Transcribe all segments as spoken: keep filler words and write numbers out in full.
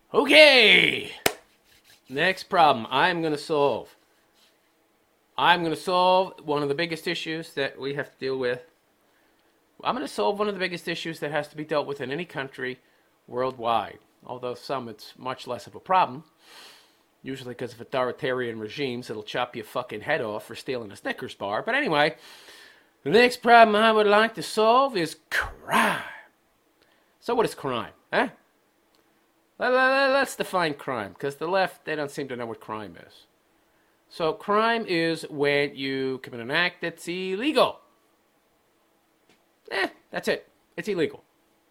Okay. Next problem I'm going to solve. I'm going to solve one of the biggest issues that we have to deal with. I'm going to solve one of the biggest issues that has to be dealt with in any country worldwide. Although some it's much less of a problem. Usually because of authoritarian regimes, it'll chop your fucking head off for stealing a Snickers bar. But anyway, the next problem I would like to solve is crime. So what is crime, huh? Let's define crime, because the left, they don't seem to know what crime is. So crime is when you commit an act that's illegal. Eh, that's it. It's illegal.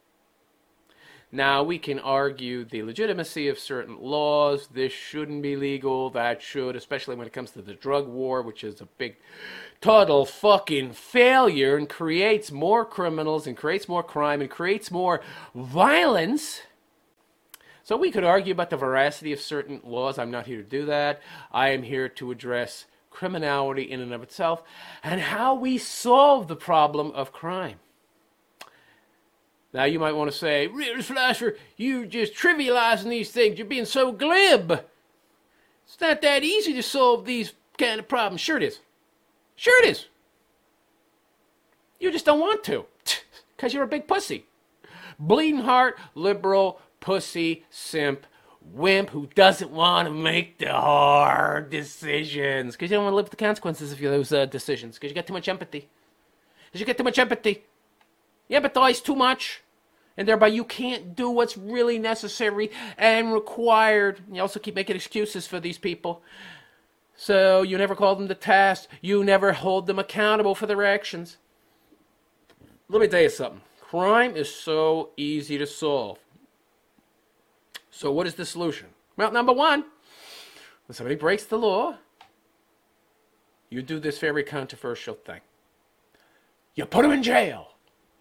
Now, we can argue the legitimacy of certain laws. This shouldn't be legal. That should, especially when it comes to the drug war, which is a big, total fucking failure and creates more criminals and creates more crime and creates more violence. So we could argue about the veracity of certain laws. I'm not here to do that. I am here to address criminality in and of itself and how we solve the problem of crime. Now you might want to say, Richard Fleischer, you just trivializing these things. You're being so glib. It's not that easy to solve these kind of problems. Sure it is. Sure it is. You just don't want to. Because you're a big pussy. Bleeding heart, liberal, pussy, simp, wimp who doesn't want to make the hard decisions. Because you don't want to live with the consequences of those uh, decisions. Because you got too much empathy. Because you get too much empathy. You empathize too much. And thereby you can't do what's really necessary and required. You also keep making excuses for these people. So you never call them to task. You never hold them accountable for their actions. Let me tell you something. Crime is so easy to solve. So what is the solution? Well, number one, when somebody breaks the law, you do this very controversial thing. You put them in jail.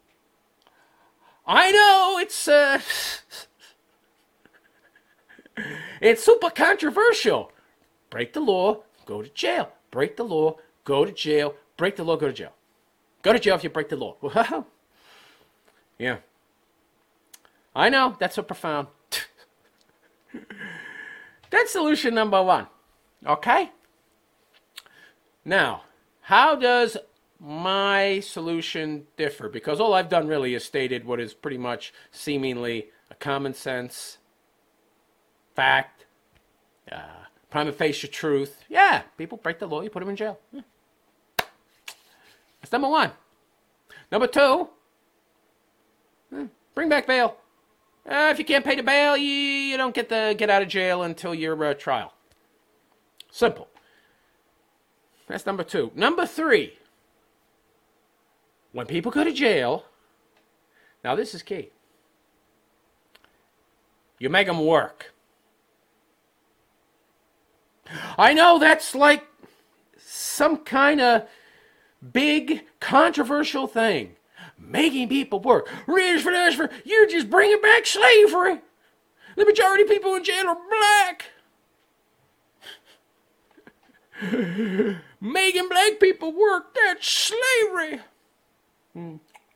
I know, it's, uh, it's super controversial. Break the law, go to jail. Break the law, go to jail. Break the law, go to jail. Go to jail if you break the law. Yeah. I know, that's so profound. That's solution number one. Okay? Now, how does my solution differ? Because all I've done really is stated what is pretty much seemingly a common sense fact, uh, prima facie truth. Yeah, people break the law, you put them in jail. Yeah. That's number one. Number two, bring back bail. Uh, if you can't pay the bail, you, you don't get the get out of jail until your uh, trial. Simple. That's number two. Number three, when people go to jail, now this is key. You make them work. I know that's like some kind of big controversial thing. Making people work. Richard, you're just bringing back slavery. The majority of people in jail are black. Making black people work, that's slavery. Hmm.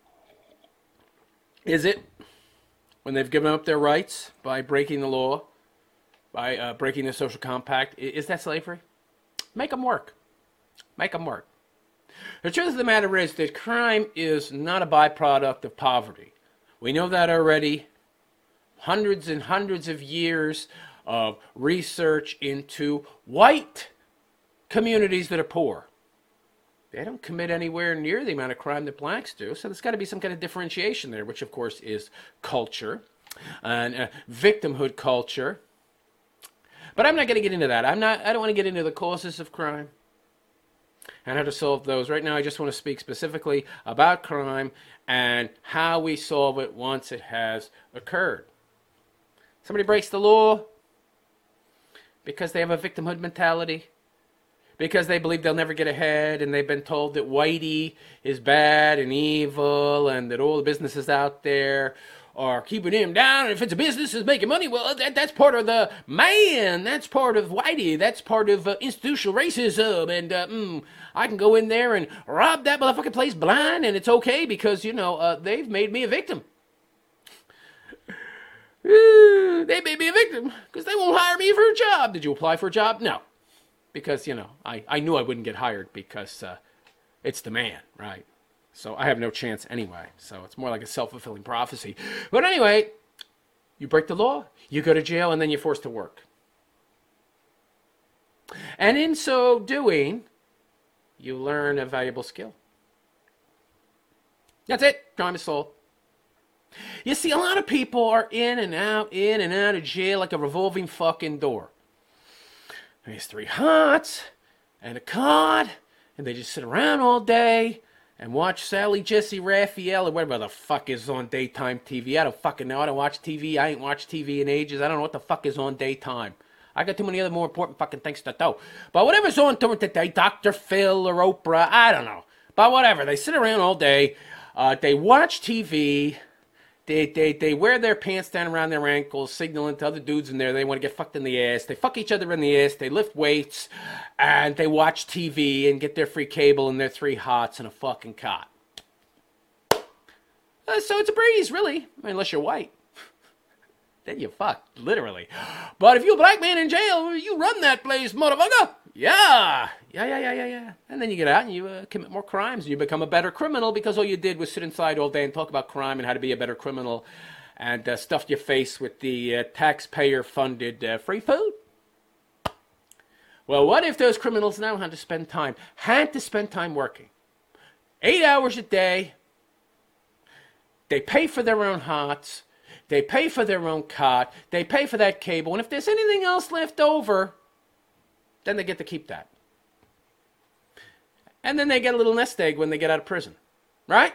Is it? When they've given up their rights by breaking the law, by uh, breaking the social compact, is that slavery? Make them work. Make them work. The truth of the matter is that crime is not a byproduct of poverty. We know that already. Hundreds and hundreds of years of research into white communities that are poor. They don't commit anywhere near the amount of crime that blacks do, so there's got to be some kind of differentiation there, which of course is culture and uh, victimhood culture. But I'm not going to get into that. I'm not. I don't want to get into the causes of crime and how to solve those. Right now, I just want to speak specifically about crime and how we solve it once it has occurred. Somebody breaks the law because they have a victimhood mentality, because they believe they'll never get ahead, and they've been told that whitey is bad and evil, and that all the businesses out there are keeping him down, and if it's a business that's making money, well, that, that's part of the man, that's part of whitey, that's part of uh, institutional racism, and uh, mm, I can go in there and rob that motherfucking place blind, and it's okay because, you know, uh, they've made me a victim. They made me a victim. break them because they won't hire me for a job. Did you apply for a job? No. Because, you know, I, I knew I wouldn't get hired because uh, it's the man, right? So I have no chance anyway. So it's more like a self-fulfilling prophecy. But anyway, you break the law, you go to jail, and then you're forced to work. And in so doing, you learn a valuable skill. That's it. Crime is solved. You see, a lot of people are in and out, in and out of jail like a revolving fucking door. There's three hots and a cot, and they just sit around all day and watch Sally Jesse Raphael or whatever the fuck is on daytime T V. I don't fucking know. I don't watch T V. I ain't watched T V in ages. I don't know what the fuck is on daytime. I got too many other more important fucking things to do. But whatever's on during the day, Doctor Phil or Oprah, I don't know. But whatever. They sit around all day. Uh, they watch T V. They, they they wear their pants down around their ankles, signaling to other dudes in there they want to get fucked in the ass. They fuck each other in the ass. They lift weights. And they watch T V and get their free cable and their three hots and a fucking cot. Uh, so it's a breeze, really. I mean, unless you're white. Then you fuck, literally. But if you're a black man in jail, you run that place, motherfucker. Yeah. Yeah, yeah, yeah, yeah, yeah. And then you get out and you uh, commit more crimes. And you become a better criminal because all you did was sit inside all day and talk about crime and how to be a better criminal and uh, stuffed your face with the uh, taxpayer-funded uh, free food. Well, what if those criminals now had to spend time, had to spend time working? Eight hours a day. They pay for their own hots. They pay for their own cot. They pay for that cable. And if there's anything else left over, then they get to keep that. And then they get a little nest egg when they get out of prison. Right?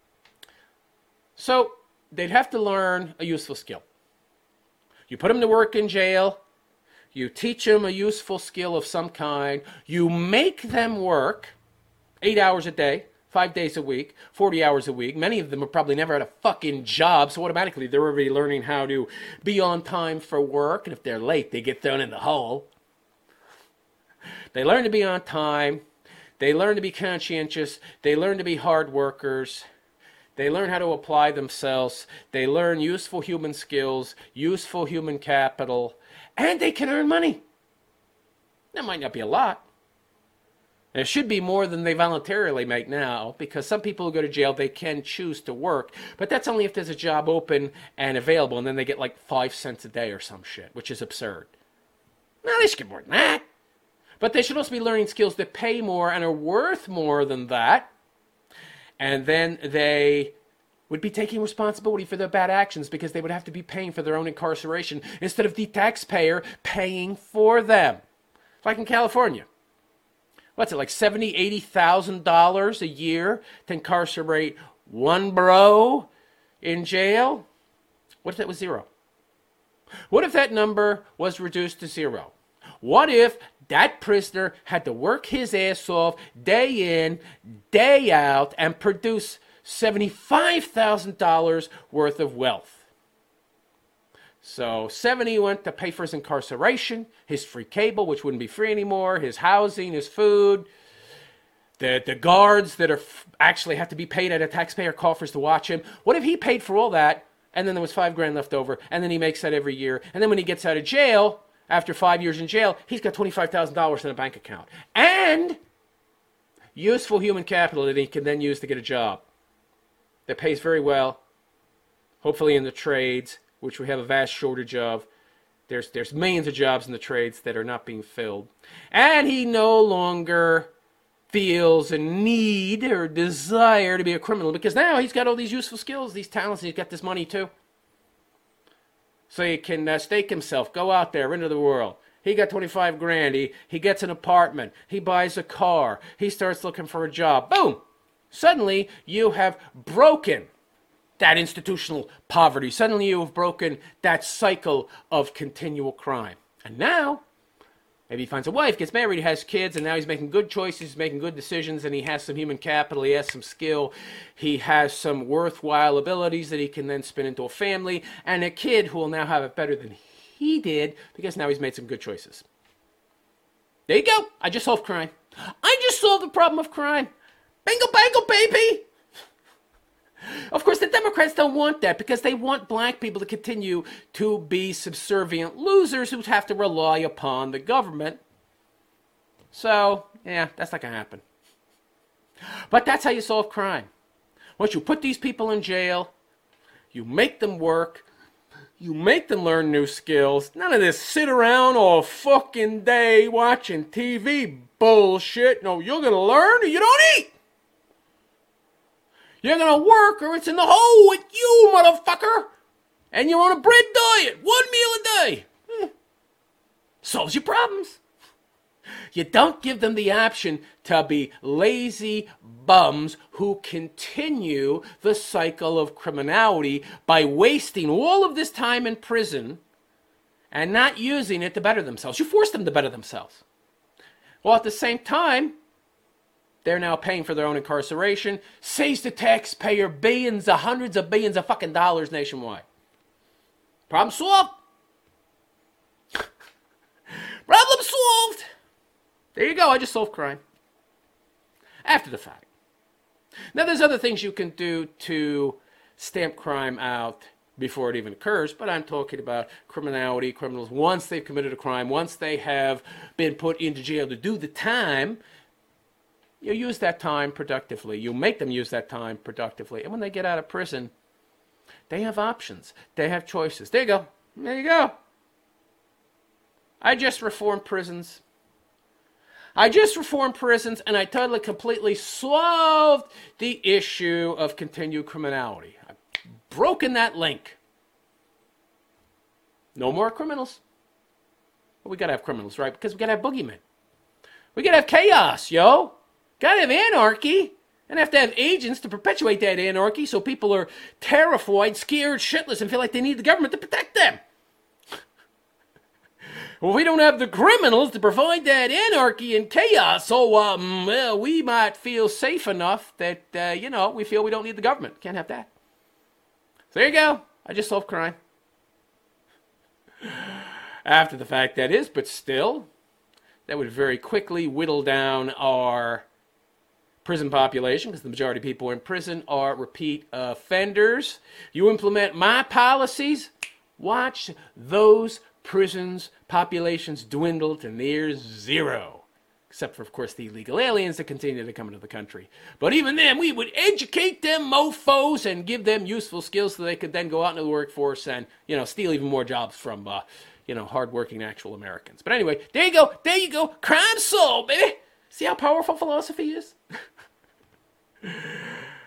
So they'd have to learn a useful skill. You put them to work in jail. You teach them a useful skill of some kind. You make them work eight hours a day. Five days a week, forty hours a week. Many of them have probably never had a fucking job, so automatically they're already learning how to be on time for work. And if they're late, they get thrown in the hole. They learn to be on time. They learn to be conscientious. They learn to be hard workers. They learn how to apply themselves. They learn useful human skills, useful human capital, and they can earn money. That might not be a lot. It should be more than they voluntarily make now, because some people who go to jail, they can choose to work, but that's only if there's a job open and available, and then they get like five cents a day or some shit, which is absurd. No, they should get more than that. But they should also be learning skills that pay more and are worth more than that, and then they would be taking responsibility for their bad actions because they would have to be paying for their own incarceration instead of the taxpayer paying for them. Like in California. What's it, like seventy thousand dollars, eighty thousand dollars a year to incarcerate one bro in jail? What if that was zero? What if that number was reduced to zero? What if that prisoner had to work his ass off day in, day out, and produce seventy-five thousand dollars worth of wealth? So seventy went to pay for his incarceration, his free cable, which wouldn't be free anymore, his housing, his food, the, the guards that are f- actually have to be paid out of taxpayer coffers to watch him. What if he paid for all that, and then there was five grand left over, and then he makes that every year, and then when he gets out of jail, after five years in jail, he's got twenty-five thousand dollars in a bank account. And useful human capital that he can then use to get a job that pays very well, hopefully in the trades, which we have a vast shortage of. There's, there's millions of jobs in the trades that are not being filled. And he no longer feels a need or desire to be a criminal because now he's got all these useful skills, these talents, and he's got this money too. So he can uh, stake himself, go out there into the world. He got twenty-five grand. He, he gets an apartment. He buys a car. He starts looking for a job. Boom! Suddenly, you have broken that institutional poverty. Suddenly you have broken that cycle of continual crime. And now, maybe he finds a wife, gets married, has kids, and now he's making good choices, he's making good decisions, and he has some human capital, he has some skill, he has some worthwhile abilities that he can then spin into a family, and a kid who will now have it better than he did because now he's made some good choices. There you go. I just solved crime. I just solved the problem of crime. Bingo, bango, baby! Of course, the Democrats don't want that because they want black people to continue to be subservient losers who have to rely upon the government. So, yeah, that's not going to happen. But that's how you solve crime. Once you put these people in jail, you make them work, you make them learn new skills. None of this sit around all fucking day watching T V bullshit. No, you're going to learn or you don't eat. You're going to work or it's in the hole with you, motherfucker. And you're on a bread diet, one meal a day. Eh. Solves your problems. You don't give them the option to be lazy bums who continue the cycle of criminality by wasting all of this time in prison and not using it to better themselves. You force them to better themselves. Well, at the same time, they're now paying for their own incarceration, saves the taxpayer billions, of hundreds of billions of fucking dollars nationwide. Problem solved. Problem solved. There you go, I just solved crime. After the fact. Now, there's other things you can do to stamp crime out before it even occurs, but I'm talking about criminality, criminals, once they've committed a crime, once they have been put into jail to do the time, you use that time productively. You make them use that time productively. And when they get out of prison, they have options. They have choices. There you go. There you go. I just reformed prisons. I just reformed prisons, and I totally, completely solved the issue of continued criminality. I've broken that link. No more criminals. Well, we got to have criminals, right? Because we got to have boogeymen. We got to have chaos, yo. Got to have anarchy. And have to have agents to perpetuate that anarchy so people are terrified, scared, shitless, and feel like they need the government to protect them. Well, we don't have the criminals to provide that anarchy and chaos, so um, well, we might feel safe enough that, uh, you know, we feel we don't need the government. Can't have that. So there you go. I just solved crime. After the fact, that is, but still, that would very quickly whittle down our prison population, because the majority of people in prison are repeat offenders. You implement my policies, watch those prisons populations dwindle to near zero. Except for, of course, the illegal aliens that continue to come into the country. But even then, we would educate them mofos and give them useful skills so they could then go out into the workforce and, you know, steal even more jobs from, uh, you know, hardworking actual Americans. But anyway, there you go. There you go. Crime solved, baby. See how powerful philosophy is?